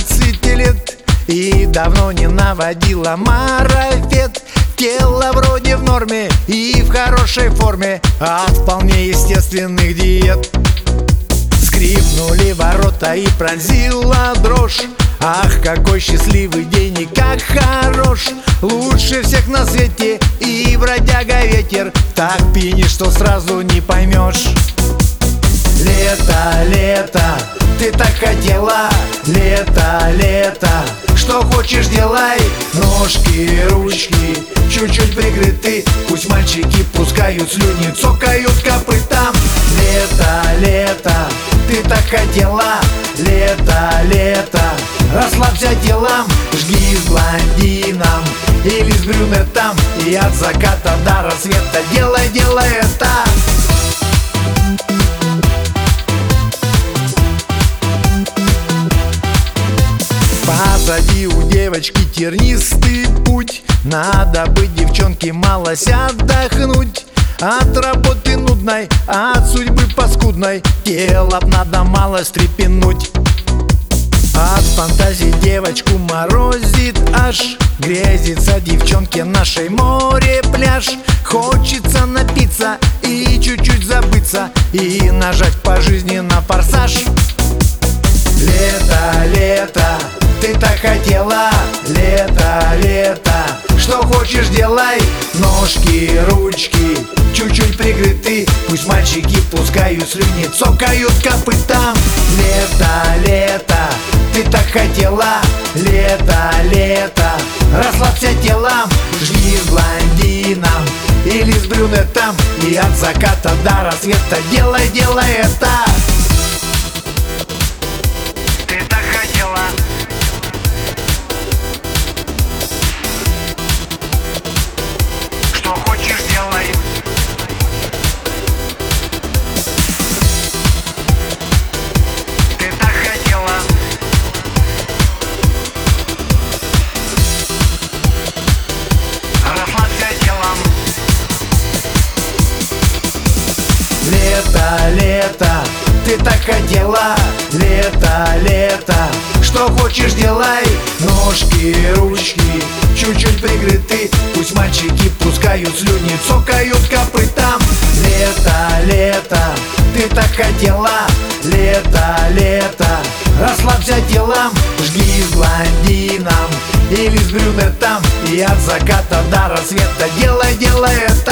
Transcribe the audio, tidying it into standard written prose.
15 лет и давно не наводила марафет. Тело вроде в норме и в хорошей форме от вполне естественных диет. Скрипнули ворота и пронзила дрожь. Ах, какой счастливый день и как хорош! Лучше всех на свете и бродяга ветер так пьянит, что сразу не поймешь. Лето, лето, ты так хотела. Лето, лето, что хочешь делай. Ножки, ручки чуть-чуть прикрыты. Пусть мальчики пускают слюни, цокают копытом. Лето, лето, ты так хотела. Лето, лето, расслабься телом. Жги с блондином или с брюнетом, и от заката до рассвета делай, делай это. Позади у девочки тернистый путь. Надо бы девчонке малость отдохнуть от работы нудной, от судьбы паскудной. Тело б надо мало стрепенуть. От фантазии девочку морозит аж. Грезится девчонке нашей море пляж. Хочется напиться и чуть-чуть забыться, и нажать по жизни на форсаж. Лето, лето, ты так хотела. Лето, лето, что хочешь делай. Ножки, ручки чуть-чуть прикрыты. Пусть мальчики пускают слюни, цокают копытом. Лето, лето, ты так хотела. Лето, лето, расслабься телом. Жги с блондином или с брюнетом, и от заката до рассвета делай, делай это. Лето, лето, ты так хотела. Лето, лето, что хочешь делай. Ножки, ручки чуть-чуть прикрыты. Пусть мальчики пускают слюни, цокают копытом. Лето, лето, ты так хотела. Лето, лето, расслабься телом. Жги с блондином или с брюнетом, и от заката до рассвета делай, делай это.